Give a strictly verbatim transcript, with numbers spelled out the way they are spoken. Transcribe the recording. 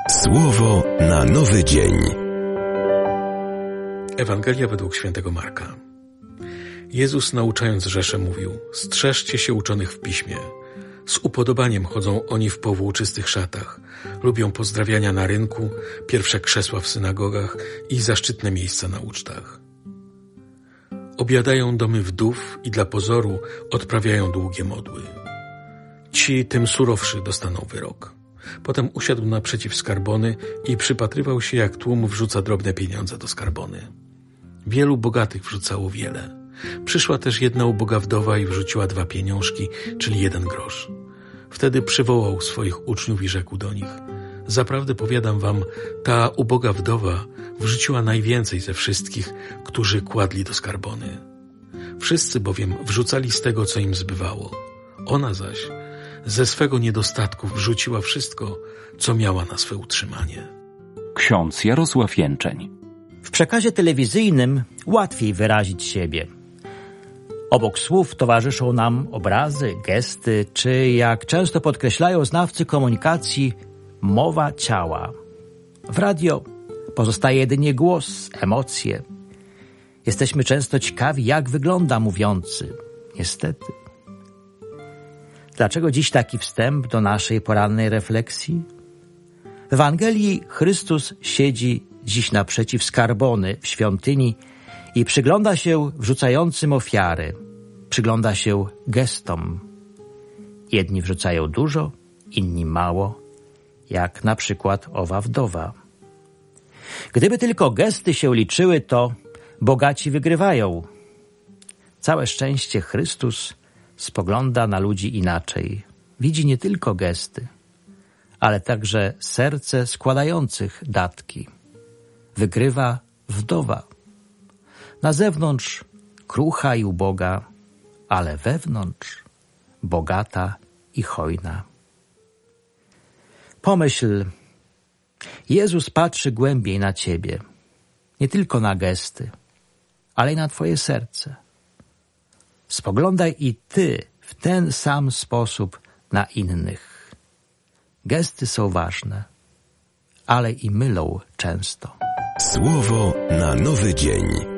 Słowo na nowy dzień. Ewangelia według świętego Marka. Jezus, nauczając rzeszę, mówił: strzeżcie się uczonych w piśmie. Z upodobaniem chodzą oni w powłóczystych szatach, lubią pozdrawiania na rynku, pierwsze krzesła w synagogach i zaszczytne miejsca na ucztach. Objadają domy wdów i dla pozoru odprawiają długie modły. Ci tym surowszy dostaną wyrok. Potem usiadł naprzeciw skarbony i przypatrywał się, jak tłum wrzuca drobne pieniądze do skarbony. Wielu bogatych wrzucało wiele. Przyszła też jedna uboga wdowa i wrzuciła dwa pieniążki, czyli jeden grosz. Wtedy przywołał swoich uczniów i rzekł do nich: zaprawdę powiadam wam, ta uboga wdowa wrzuciła najwięcej ze wszystkich, którzy kładli do skarbony. Wszyscy bowiem wrzucali z tego, co im zbywało. Ona zaś ze swego niedostatku wrzuciła wszystko, co miała na swe utrzymanie. Ksiądz Jarosław Jęczeń. W przekazie telewizyjnym łatwiej wyrazić siebie. Obok słów towarzyszą nam obrazy, gesty, czy jak często podkreślają znawcy komunikacji, mowa ciała. W radio pozostaje jedynie głos, emocje. Jesteśmy często ciekawi, jak wygląda mówiący. Niestety. Dlaczego dziś taki wstęp do naszej porannej refleksji? W Ewangelii Chrystus siedzi dziś naprzeciw skarbony w świątyni i przygląda się wrzucającym ofiary. Przygląda się gestom. Jedni wrzucają dużo, inni mało, jak na przykład owa wdowa. Gdyby tylko gesty się liczyły, to bogaci wygrywają. Całe szczęście Chrystus spogląda na ludzi inaczej. Widzi nie tylko gesty, ale także serce składających datki. Wygrywa wdowa. Na zewnątrz krucha i uboga, ale wewnątrz bogata i hojna. Pomyśl, Jezus patrzy głębiej na ciebie, nie tylko na gesty, ale i na twoje serce. Spoglądaj i ty w ten sam sposób na innych. Gesty są ważne, ale i mylą często. Słowo na nowy dzień.